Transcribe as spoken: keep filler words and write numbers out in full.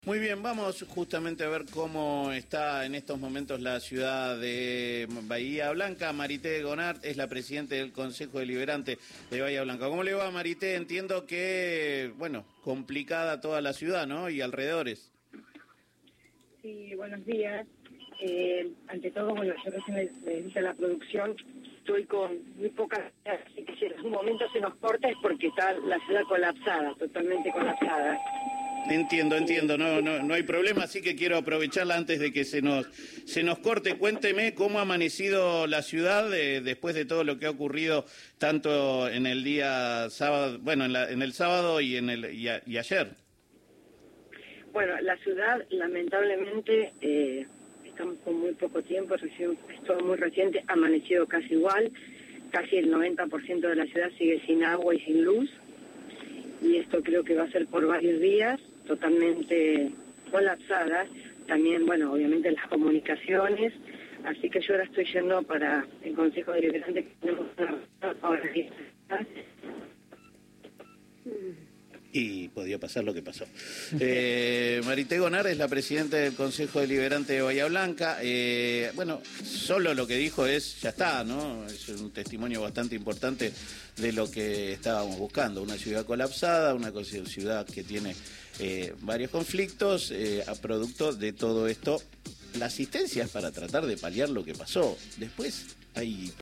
Muy bien, vamos justamente a ver cómo está en estos momentos la ciudad de Bahía Blanca. Marité Gonart es la presidenta del Consejo Deliberante de Bahía Blanca. ¿Cómo le va, Marité? Entiendo que, bueno, complicada toda la ciudad, ¿no? Y alrededores. Sí, buenos días. Eh, ante todo, bueno, yo recién me, me dice la producción, estoy con muy pocas, así que si en algún momento se nos corta es porque está la ciudad colapsada, totalmente colapsada. Entiendo, entiendo, no, no, no hay problema, así que quiero aprovecharla antes de que se nos, se nos corte. Cuénteme cómo ha amanecido la ciudad eh, después de todo lo que ha ocurrido tanto en el día sábado, bueno, en, la, en el sábado y en el y, a, y ayer. Bueno, la ciudad, lamentablemente, eh, estamos con muy poco tiempo, recién, es todo muy reciente, ha amanecido casi igual, casi el noventa por ciento de la ciudad sigue sin agua y sin luz, y esto creo que va a ser por varios días, totalmente colapsada. También, bueno, obviamente las comunicaciones, así que yo ahora estoy yendo para el Consejo Deliberante que tenemos una ahora. Y podía pasar lo que pasó. Eh, Marité Gonart es la presidenta del Consejo Deliberante de Bahía Blanca. Eh, bueno, solo lo que dijo es, ya está, ¿no? Es un testimonio bastante importante de lo que estábamos buscando. Una ciudad colapsada, una ciudad que tiene eh, varios conflictos, eh, a producto de todo esto. La asistencia es para tratar de paliar lo que pasó. Después hay...